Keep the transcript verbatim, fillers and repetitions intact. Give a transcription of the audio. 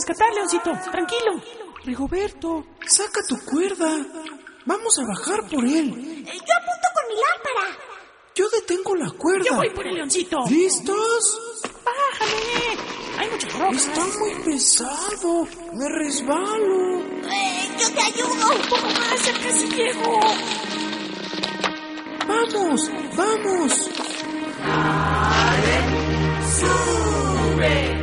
rescatar, Leoncito. Tranquilo. Rigoberto, saca tu cuerda. Vamos a bajar por él. Eh, yo apunto con mi lámpara. Yo detengo la cuerda. Yo voy por el Leoncito. ¿Listos? Bájame. Hay muchas rocas. Está muy pesado. Me resbalo. Eh, yo te ayudo. Un poco más, ya casi llego. Vamos, vamos. ¡Sube!